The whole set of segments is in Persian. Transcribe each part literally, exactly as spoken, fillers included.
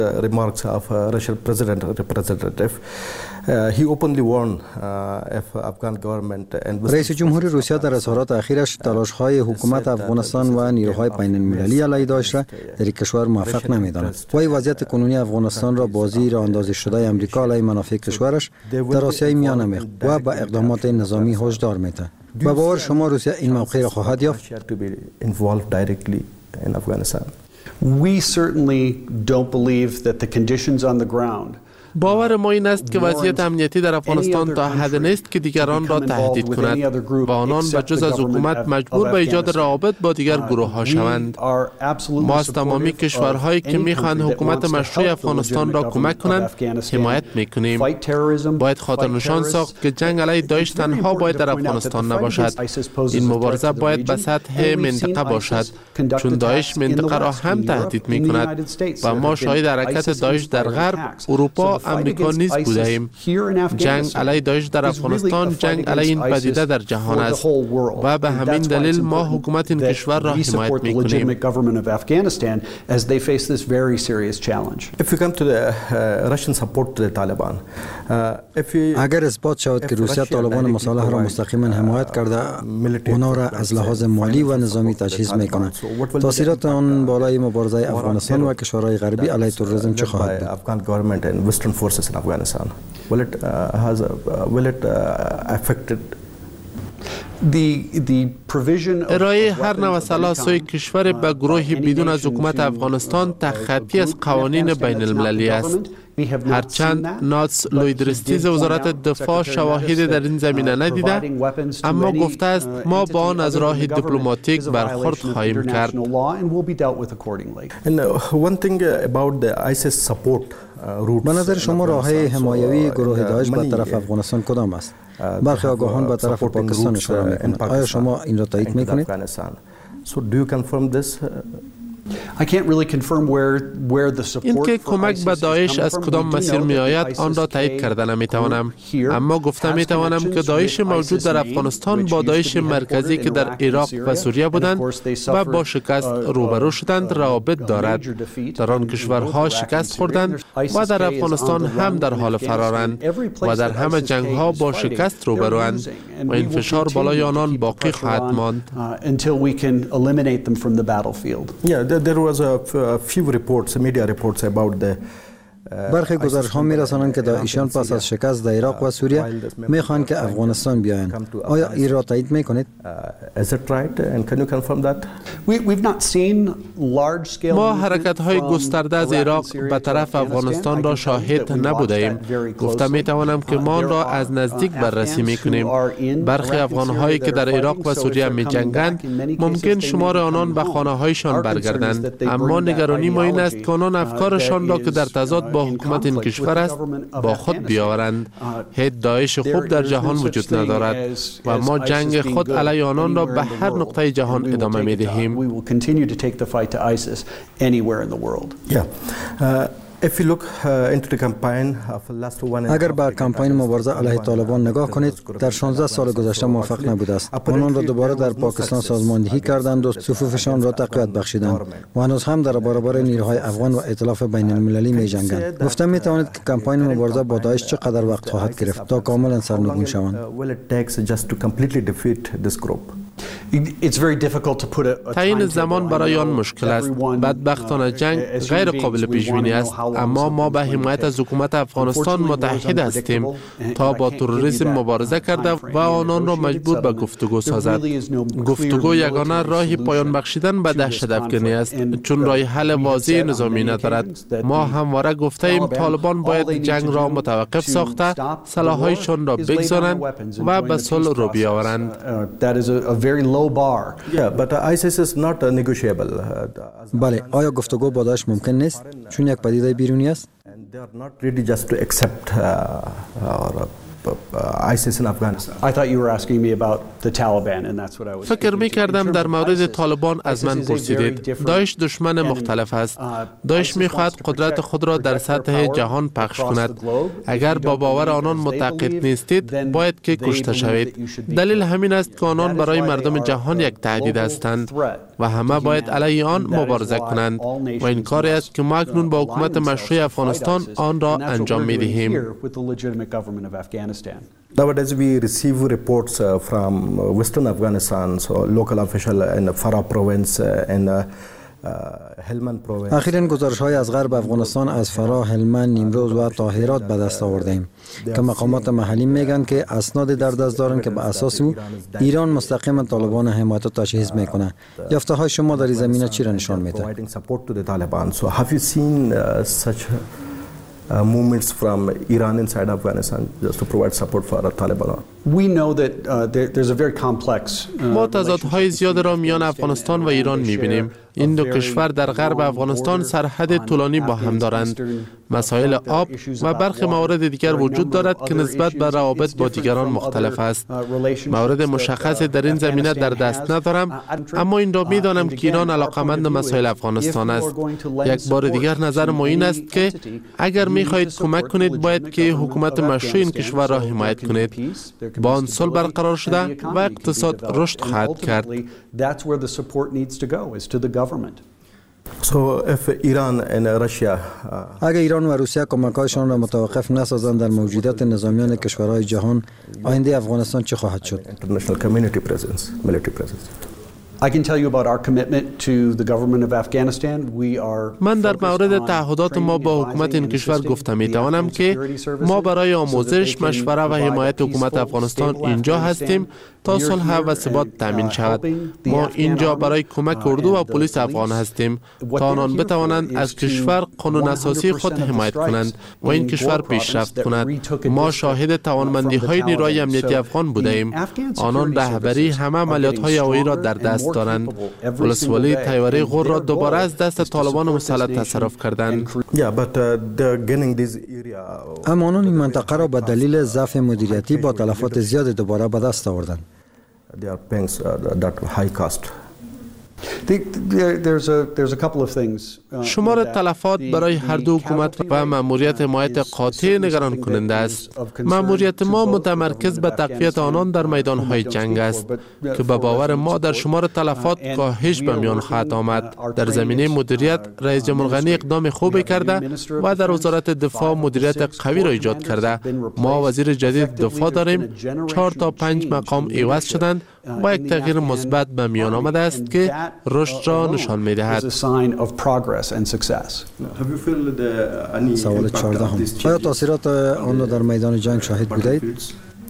remarks of uh, Russian president representative. Uh, he openly warned uh, if Afghan government and رئیس جمهور روسیه در اظهارات اخیرش تلاش‌های حکومت افغانستان و نیروهای بین‌المللی علیه داعش را در این کشور موفق نمی‌داند. وی وضعیت کنونی افغانستان را بازی راه‌اندازی شده آمریکا علیه منافع کشورش در آسیای میانه می‌خ و با اقدامات نظامی هشدار می‌دهد. با باور شما روسیه این موقع را خواهد یافت؟ We certainly don't believe that the conditions on the ground باور ما این است که وضعیت امنیتی در افغانستان تا حد نیست که دیگران را تهدید کند و آنان به جز از حکومت مجبور به ایجاد روابط با دیگر گروه ها شوند. ما از تمامی کشورهایی که میخواهند حکومت مشروع افغانستان را کمک کنند حمایت میکنیم. باید خاطر نشان ساخت که جنگ علیه داعش تنها باید در افغانستان نباشد. این مبارزه باید به سطح منطقه باشد، چون داعش منطقه را هم تهدید میکند و ما شاهد حرکت داعش در غرب، اروپا، امریکا نیز بوده ایم. جنگ علیه داعش در افغانستان جنگ علیه این پدیده در جهان است و به همین دلیل ما حکومت این کشور را حمایت میکنیم. اگر اثبات شود که روسیه طالبان مصالح را مستقیما حمایت کرده، اونا را از لحاظ مالی و نظامی تجهیز میکند، تاثیرات آن بالای مبارزه افغانستان و کشورهای غربی علیه تروریسم چه خواهد بود؟ forces in Afghanistan. Will it uh, has a, uh, will it uh, affected the the provision of ارائه هر نوع سلاح سوی کشور به گروهی بدون از حکومت افغانستان تخطی از قوانین بین المللی است. هرچند ناتس لویدرستیز وزارت دفاع شواهدی در این زمینه ندیده، اما گفته است ما با آن از راه دیپلماتیک برخورد خواهیم کرد. به نظر شما راه‌های حمایوی گروه داعش به طرف افغانستان کدام است؟ برخی آگاهان به طرف پاکستان اشاره می‌کنند. آیا شما این را تایید می‌کنید؟ این که کمک به داعش از کدام مسیر می آید آن را تایید کرده نمی توانم، اما گفته می توانم که داعش موجود در افغانستان با داعش مرکزی که در عراق و سوریه بودند و با شکست روبرو شدند روابط دارد. در آن کشورها شکست خوردند و در افغانستان هم در حال فرارند و در همه جنگ ها با شکست روبروند و این فشار بالای آنان باقی خواهد ماند. There was a few reports, media reports about the برخی گزارش‌ها می‌رسانند که داعشیان پس از شکست در عراق و سوریه می‌خواهند که افغانستان بیایند. آیا این را تایید می‌کنید؟ ما حرکت‌های گسترده از عراق به طرف افغانستان را شاهد نبودیم. گفته می‌توانم که ما را از نزدیک بررسی می‌کنیم. برخی افغان‌هایی که در عراق و سوریه می‌جنگند ممکن شمار آنان به خانه‌هایشان برگردند، اما نگرانی ما این است که آنان افکارشان را که در تضاد با حکومت این کشور است با خود بیاورند. هیچ داعش خوب در جهان وجود ندارد و ما جنگ خود علیه آنان را به هر نقطه جهان ادامه می دهیم. اگر به کمپاین مبارزه علیه طالبان نگاه کنید، در شانزده سال گذشته موفق نبوده است. آنان را دوباره در پاکستان سازماندهی کردند و صفوفشان را تقویت بخشیدند و هنوز هم در برابر نیروهای افغان و ائتلاف بین المللی می جنگند. گفته می توانید که کمپاین مبارزه با داعش چقدر وقت خواهد گرفت تا کاملا سرنگون شوند؟ تعیین زمان برای آن مشکل است. بدبختانه جنگ غیر قابل پیش بینی است، اما ما به حمایت از حکومت افغانستان متحد هستیم تا با تروریسم مبارزه کرده و آنان را مجبور به گفتگو سازد. گفتگو یگانه راه پایان بخشیدن به دهشت افکنی است، چون راه حل واضح نظامی ندارد. ما همواره گفته ایم طالبان باید جنگ را متوقف ساخته، سلاح‌هایشان را بگذارند و به صلح رو بیاورند. بله، آیا گفتگو با داعش ممکن نیست چون یک پدیده بیرونی است؟ ISIS in Afghanistan. I thought you were asking me about the Taliban and that's what I was. فکر می کردم در مورد طالبان از من پرسیدید. داعش دشمن مختلف است. داعش می خواهد قدرت خود را در سطح جهان پخش کند. اگر با باور آنان معتقد نیستید باید که کشته شوید. دلیل همین است که آنان برای مردم جهان یک تهدید هستند و همه باید علیه آن مبارزه کنند و این کاری است که ما اکنون با حکومت مشروع افغانستان آن را انجام می دهیم. Nowadays we receive reports uh, from uh, western Afghanistan, so local official in Farah province uh, and uh, اخیراً گزارش‌های از غرب افغانستان از فرا، هلمند، نیمروز و طاهرات به دست آوردیم که مقامات محلی میگن که اسناد در دست دارن که به اساس او ایران مستقیما طالبان حمایت و تجهیز میکنه. یافته‌های شما در این زمینه چی را نشان میده؟ Uh, movements from Iran inside Afghanistan just to provide support for the Taliban. We know that uh, there, there's a very complex. Uh, ما تضادهای زیاد را میان افغانستان و ایران می‌بینیم. این دو کشور در غرب افغانستان سرحد طولانی با هم دارند. مسائل آب و برخی موارد دیگر وجود دارد که نسبت به روابط با دیگران مختلف است. مورد مشخصی در این زمینه در دست ندارم، اما این را می‌دانم که ایران علاقه‌مند مسائل افغانستان است. یک بار دیگر نظر ما این است که اگر می‌خواهید کمک کنید باید که حکومت مشروع این کشور را حمایت کنید. با آن صلح برقرار شده و اقتصاد رشد خواهد کرد. So if Iran and Russia اگر ایران و روسیه کمک‌هایشان را متوقف نسازند در موجودیت نظامیان کشورهای جهان، آینده افغانستان چه خواهد شد؟ International community presence, military presence. I can tell you about our commitment to the government of Afghanistan. We are من در مورد تعهدات ما با حکومت این کشور گفتم می توانم که ما برای آموزش، مشوره و حمایت حکومت افغانستان اینجا هستیم تا صلح و ثبات تامین شود. ما اینجا برای کمک اردو و پلیس افغان هستیم تا آنان بتوانند از کشور قانون اساسی خود حمایت کنند و این کشور پیشرفت کند. ما شاهد توانمندی های نیروی امنیتی افغان بوده ایم. آنان رهبری همه عملیات های هوایی را در دست دارند. ولسوالی تیوره غور را دوباره از دست طالبان مسلط تصرف کردند. اما آنان این منطقه را به دلیل ضعف مدیریتی با تلفات زیاد دوباره به دست آوردند. They are paying uh, that high cost. شمار تلفات برای هر دو حکومت و مأموریت حمایت قاطع نگران کننده است. مأموریت ما متمرکز به تقویت آنان در میدان‌های جنگ است که به باور ما در شمار تلفات کاهش به میان خواهد آمد. در زمینه مدیریت رئیس جمهور غنی اقدام خوبی کرده و در وزارت دفاع مدیریت قوی را ایجاد کرده. ما وزیر جدید دفاع داریم. چهار تا پنج مقام عوض شدند و یک تغییر مثبت به میان آمده است که رشد را نشان می‌دهد. سوال چهارده هم. آیا تاثیرات آن را در میدان جنگ شاهد بودید؟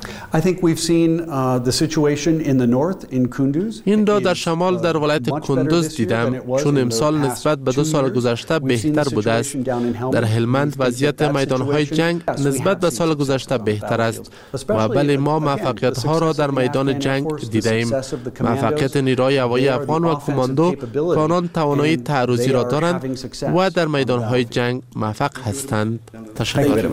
این را در شمال در ولایت کندوز دیدم، چون امسال نسبت به دو سال گذشته بهتر بوده است. در هلمند وضعیت میدان‌های جنگ نسبت به سال گذشته بهتر است و بله ما موفقیت‌ها را در میدان جنگ دیدیم. موفقیت نیروی هوایی افغان و کماندو که آنان توانایی تعرضی را دارند و در میدان‌های جنگ موفق هستند. تشکر.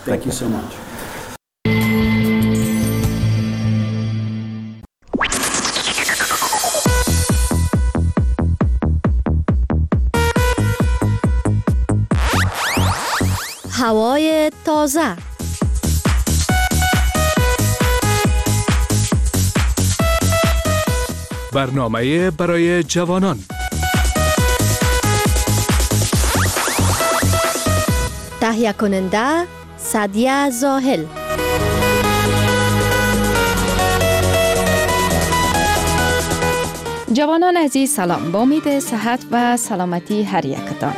هوای تازه. برنامه برای جوانان. تهیه کننده سعدیه زاهل. جوانان عزیز سلام، با امید صحت و سلامتی هر یکتان.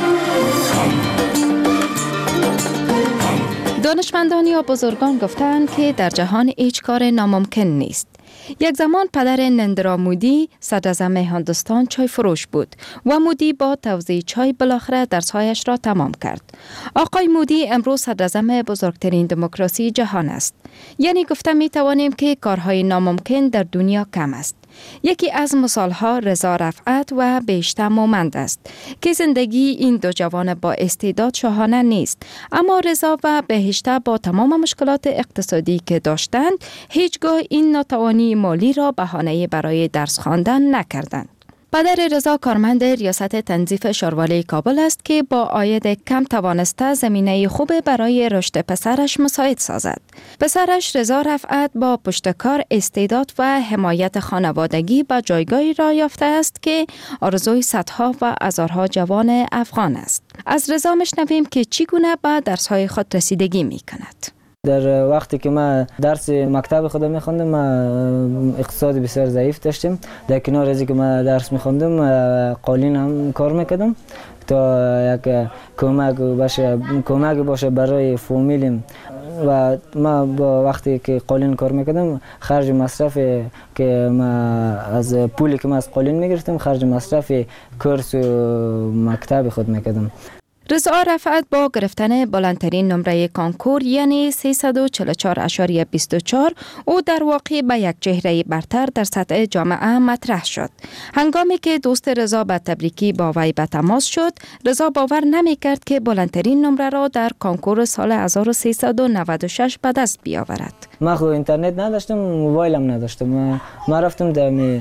دانشمندان یا بزرگان گفتند که در جهان هیچ کار ناممکن نیست. یک زمان پدر نندرا مودی صدراعظم هندوستان چای فروش بود و مودی با توزیع چای بالاخره درسهایش را تمام کرد. آقای مودی امروز صدراعظم بزرگترین دموکراسی جهان است. یعنی گفته می توانیم که کارهای ناممکن در دنیا کم است. یکی از مثالها رضا رفعت و بهشته مومند است که زندگی این دو جوان با استعداد شاهانه نیست، اما رضا و بهشته با تمام مشکلات اقتصادی که داشتند هیچگاه این ناتوانی مالی را بهانه برای درس خواندن نکردند. پدر رضا کارمند ریاست تنظیف شاروالی کابل است که با عاید کم توانسته زمینه خوب برای رشد پسرش مساعد سازد. پسرش رضا رفعت با پشتکار، استعداد و حمایت خانوادگی به جایگاهی را یافته است که آرزوی صدها و هزارها جوان افغان است. از رضا میشنویم که چگونه به درس‌های خود رسیدگی می‌کند. در وقتی که ما درس مکتب خودم می‌خوندم، ما اقتصاد بسیار ضعیف داشتیم. در کنار از اینکه ما درس می‌خوندم، قالین هم کار می‌کردم تا یک کمک باشه کمک باشه برای فامیلیم. و ما با وقتی که قالین کار می‌کردم، خرج مصرف که ما از پولی که ما از قالین می‌گرفتم، خرج مصرف کورس و مکتب خود می‌کردم. رضا رفعت با گرفتن بلندترین نمره کانکور یعنی سیصد و چهل و چهار اعشاریه بیست و چهار او در واقع به یک چهره برتر در سطح جامعه مطرح شد. هنگامی که دوست رضا به تبریکی با وی به تماس شد، رضا باور نمی کرد که بلندترین نمره را در کانکور سال هزار و سیصد و نود و شش به دست بیاورد. ما خود اینترنت نداشتم، موبایلم نداشتم. ما رفتم در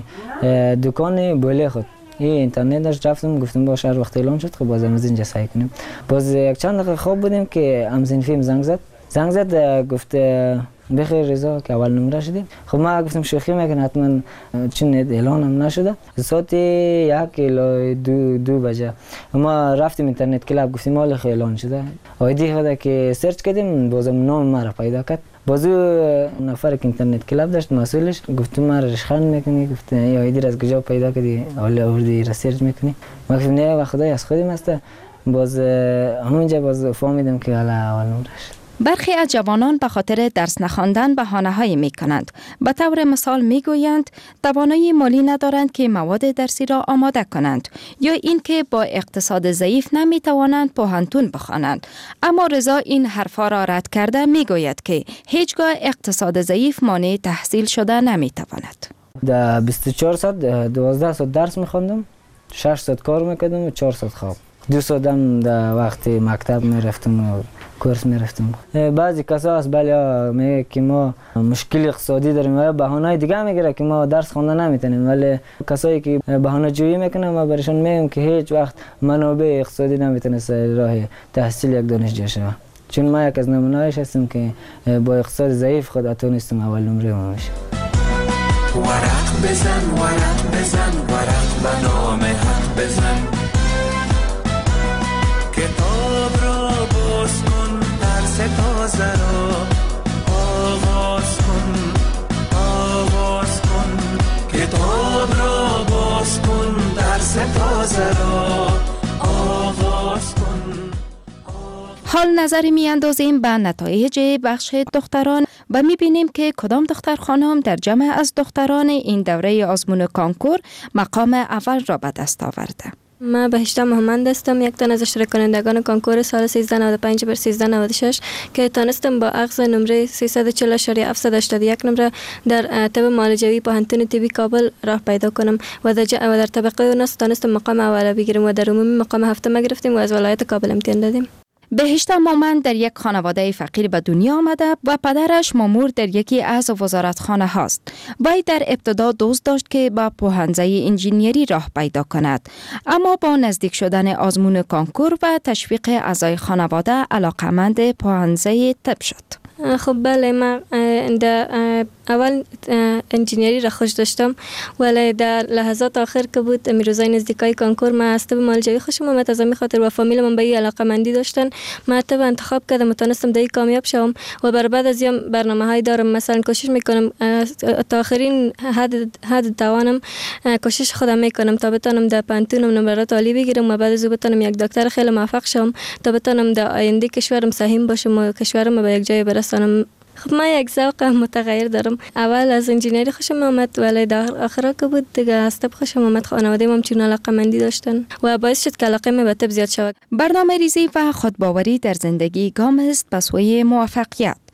دکان بولی خود، این اینترنت داشت، رفتم گفتم باشه هر وقت اعلان شد خب بازم از اینجا سعی کنیم. باز یک چند دقیقه خواب بودیم که همزین فیلم زنگ زد زنگ زد گفت بخیر رضا که اول نمره شدیم. خب ما گفتم شوخی میکنه، حتما چون اعلان هم نشده. ساعت یک الی دو دو بجه ما رفتیم اینترنت کلاب، گفتیم حالا اعلان شده. آیدی خدا که سرچ کردیم، بازم نام ما را پیدا کرد. بازو نفر که اینترنت کلاب داشت مسئولش، گفتم ما رشخند میکنی؟ گفت این آیدی را از کجا پیدا کردی؟ حالا آوردی را سرچ میکنی؟ ما گفتم نه و خدای از خودم است. باز همونجا باز فهمیدم که حالا اول نمره شد. برخی از جوانان به خاطر درس نخواندن بهانه‌هایی می‌کنند. به طور مثال می‌گویند توانایی مالی ندارند که مواد درسی را آماده کنند، یا اینکه با اقتصاد ضعیف نمی‌توانند پوهنتون بخوانند. اما رضا این حرفا را رد کرده می‌گوید که هیچگاه اقتصاد ضعیف مانع تحصیل شده نمی‌تواند. در بیست و چهار ساعت دوازده ساعت درس می‌خواندم، شش ساعت کار می‌کردم و چهار ساعت خواب. دو ساعت هم در وقت مکتب می‌رفتم و کورس می‌رفتم. بعضی کسا هست بله میگه که ما مشکل اقتصادی داریم و بهانه‌های دیگه میگیره که ما درس خواندن نمیتونیم، ولی کسایی که بهانه جویی میکنن ما برشون میگم که هیچ وقت منابع اقتصادی نمیتونست راه تحصیل یک دانشجو شه. چون ما یک از نمونه‌هاش هستم که با اقتصاد ضعیف خود اتونستم اول نمره بشه. ورق بزن ورق بزن ورق به نام حق بزن، کتاب را باز کن، درس تازه را آغاز کن آغاز کن، کتاب را باز کن، درس تازه را آغاز کن. حال نظری می اندازیم به نتایج بخش دختران و می بینیم که کدام دختر خانم در جمع از دختران این دوره آزمون کانکور مقام اول را به دست آورده. ما بهشته مومند هستم، یک تن از اشتراک کنندگان کانکور سال سیزده نود و پنج بر سیزده نود و شش که تانستم با اخذ نمره سیصد و چهل اعشاریه هفتصد و هشتاد و یک نمره در طب معالجوی پوهنتون طبی کابل راه پیدا کنم و در, و در طبقه اوناس تانستم مقام اول بگیرم و در عمومی مقام هفتم گرفتیم و از ولایت کابل امتحان دادیم. بهشته مومند در یک خانواده فقیر به دنیا آمده و پدرش مامور در یکی از وزارتخانه هاست. وی در ابتدا دوست داشت که با پوهنځی انجینیری راه پیدا کند، اما با نزدیک شدن آزمون کانکور و تشویق اعضای خانواده علاقمند پوهنځی طب شد. خب بله، من در اول انجینیری را خوش داشتم، ولی در لحظات آخر که بود روزای نزدیکای کانکور من از طب معالجوی خوشم اومد. از همین خاطر و فامیل من به این علاقه‌مندی داشتن، من طب انتخاب کردم و تونستم در این کامیاب شوم و بر بعد از این برنامه‌های دارم. مثلا کوشش میکنم تا آخرین حد حد توانم کوشش خودم میکنم تا بتونم در پانتونم نمرات عالی بگیرم و بعد از بتونم یک دکتر خیلی موفق شوم تا بتونم در آینده کشورم سهم باشم و کشورم به یک جای برسانم. خب من یک ذوق متغیر دارم. اول از انجینری خوشم آمد، ولی در آخر که بود دیگه از طب خوشم آمد. خانواده من چون علاقه‌مندی داشتن و باعث شد که علاقه من به طب زیاد شود. برنامه ریزی و خودباوری در زندگی گام است به سوی موفقیت.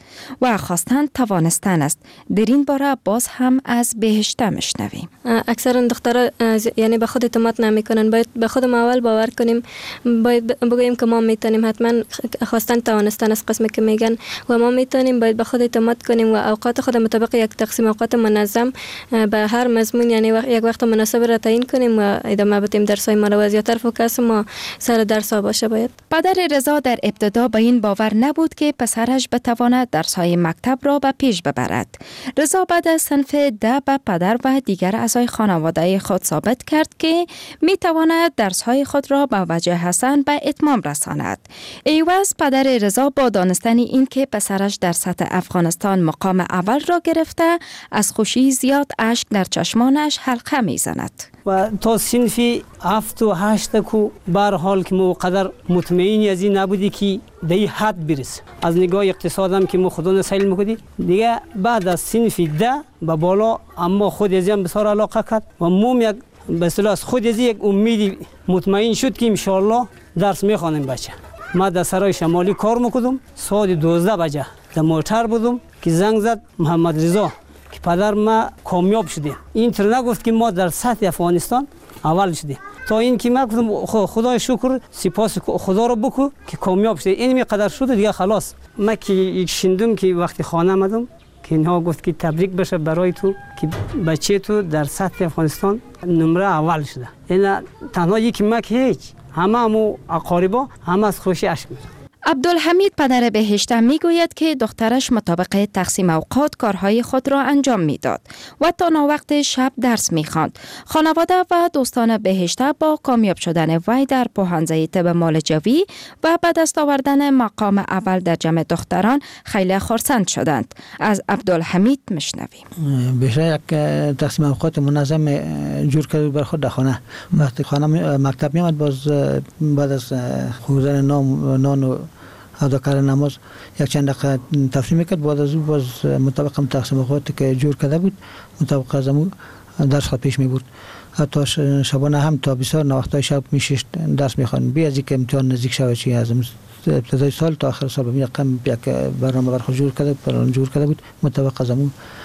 و خواستن توانستن است. در این باره باز هم از بهشته میشنویم. اکثرا دخترها یعنی به خود اعتماد نمیکنن. باید به خودم اول باور کنیم، باید بگوییم که ما میتونیم. حتما خواستن توانستن از قسمی که میگن و ما میتونیم. باید به خود اعتماد کنیم و اوقات خود مطابق یک تقسیم اوقات منظم به هر مضمون یعنی یک وقت مناسب را تعیین کنیم و ادامه بدیم درسای ما را و زیاتر فوکس ما سر درس ها باشه. باید پدر رضا در ابتدا به این باور نبود که پسرش بتواند درس‌های مکتب را به پیش ببرد. رضا بعد از صنف ده به پدر و دیگر اعضای خانواده خود ثابت کرد که می تواند درس‌های خود را به وجه حسن به اتمام رساند. ایواز پدر رضا با دانستن این که پسرش در سطح افغانستان مقام اول را گرفته، از خوشی زیاد اشک در چشمانش حلقه می زند. و تا صنفی هفت و هشت کو بر حال که مو قدر مطمئنی از این نبودی که به این حد برس. از نگاه اقتصادم که مو خودون سیل میکردی دیگه بعد از صنفی ده به بالا اما خود از این بسیار علاقه کرد و موم یک به اصطلاح از خود از یک امیدی مطمئن شد که انشاءالله درس میخوانیم بچه. ما در سرای شمالی کار میکردم، ساعت دوازده بجه در موتر بودم که زنگ زد محمد رضا که پدر ما کامیاب شده. این طور نگفت که ما در سطح افغانستان اول شده. تا این که من گفتم خدای شکر سپاس خدا رو بکو که کامیاب شده. این می قدر شده دیگه خلاص. من که شنیدم که وقتی خانه آمدم که اینها گفت که تبریک بشه برای تو که بچه تو در سطح افغانستان نمره اول شده. این تنها یکی من که هیچ همه همو اقاربا همه از خوشی اشک می‌ریزن. عبدالحمید پدر بهشته می گوید که دخترش مطابق تقسیم اوقات کارهای خود را انجام می داد و تا ناوقت شب درس می خواند. خانواده و دوستان بهشته با کامیاب شدن وی در پوهنځی طب معالجوی و به دست آوردن مقام اول در جمع دختران خیلی خرسند شدند. از عبدالحمید میشنویم. بهشته یک تقسیم اوقات منظم جور کرده بر خود در خانه. وقتی خانه مکتب می آمد باز بعد از خوردن نان نان و ادا کردن نماز یک چند دقیقه تفریح میکرد. بعد از او باز مطابق تقسیم اوقاتی که جور کرده بود مطابق از امو درس خود پیش میبرد. حتی شبانه هم تا بسیار نواختای شب میشست درس میخواند. بی از اینکه امتحان نزدیک شود چی از ابتدای سال تا آخر سال به رقم یک برنامه بر خود جور کرده پلان جور کرده بود. مطابق از امو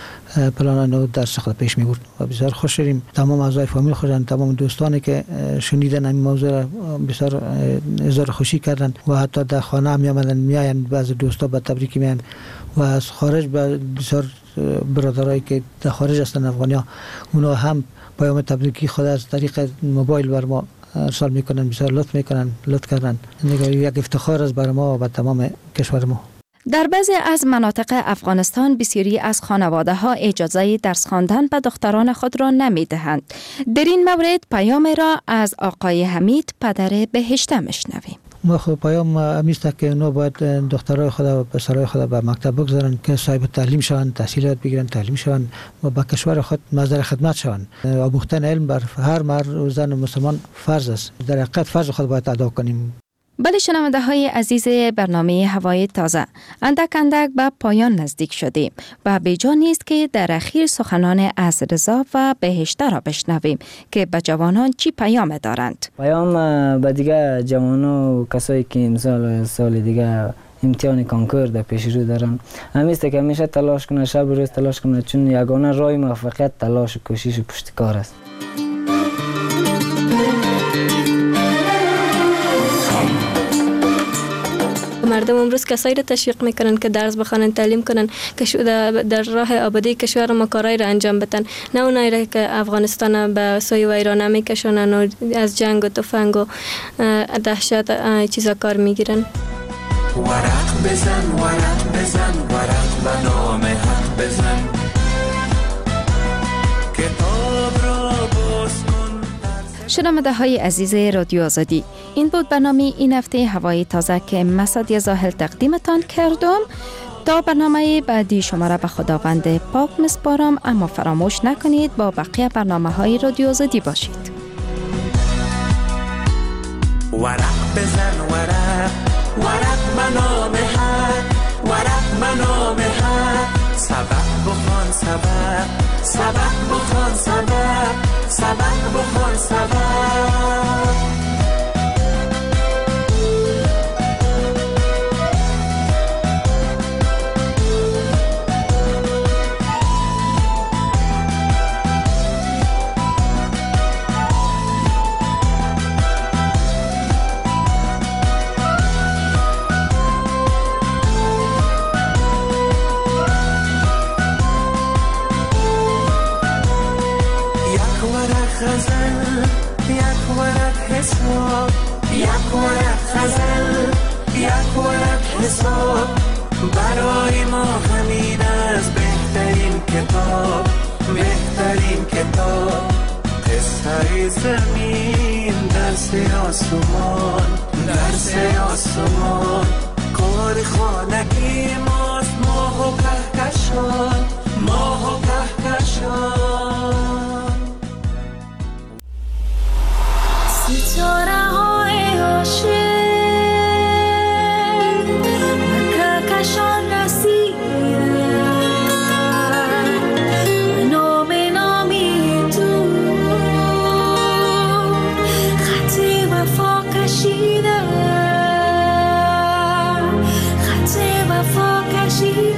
پلان نو درس خود پیش میبرد و بسیار خوش شدیم. تمام اعضای فامیل خودن، تمام دوستانی که شنیدن این موضوع بسیار اظهار خوشی کردن و حتی در خانه هم میآمدن میآیند. بعضی دوستا به تبریک میآیند و از خارج بسیار برادرایی که در خارج هستند افغانیا اونا هم پیام تبریکی خود از طریق موبایل بر ما ارسال میکنن. بسیار لطف میکنن، لطف کردن. یک افتخار است برای ما و به تمام کشور ما. در بعضی از مناطق افغانستان بسیاری از خانواده ها اجازه درس خواندن به دختران خود را نمی دهند. در این مورد پیام را از آقای حمید پدر بهشته میشنویم. ما خب پیام امیست که اونا باید دخترای خود و پسرای خود به مکتب بگذارن که صاحب تعلیم شوند، تحصیلات بگیرن، تعلیم شوند و به کشور خود مصدر خدمت شوند. آموختن علم بر هر مرد و زن مسلمان فرض است. در حقیقت فرض خود باید ادا کنیم. بله شنونده های عزیز برنامه هوای تازه، اندک اندک به پایان نزدیک شدیم و بیجا نیست که در اخیر سخنان از رضا و بهشته را بشنویم که به جوانان چی پیام دارند. پیام به دیگه جوانان و کسایی که مثال سال دیگه امتحان کنکور در پیش رو دارن همیشه که همیشه تلاش کنه، شب روز تلاش کنه، چون یگانه راه موفقیت تلاش و کوشش و پشتکار است. مردم امروز کسایی را تشویق میکنن که درس بخوانن، تعلیم کنن، که در راه آبادی کشور ما کارایی را انجام بدن، نه اونایی را که افغانستان به سوی ویرانه میکشونن و از جنگ و تفنگ و دهشت چیزا کار میگیرن. ورق بزن ورق بزن ورق به نام حق بزن کتاب را باز کن. شنونده های عزیز رادیو آزادی، این بود برنامه این هفته هوای تازه که من سعدیه زاهل تقدیمتان کردم. تا برنامه بعدی شما را به خداوند پاک میسپارم، اما فراموش نکنید با بقیه برنامه های رادیو آزادی باشید. ورق بزن ورق ورق منام حق ورق منام حق سبق بخوان سبق سبق بخوان سبق سبق بخوان سبق حساب. برای ما همین از بهترین کتاب، بهترین کتاب. قصه زمین درس آسمان، درس آسمان. کار خانگی ماست ماه و کهکشان، ماه و کهکشان. ستاره های عاشق و کهکشان رسیدن، و نام نامی تو خط وفا کشیدن، خط وفا کشیدن.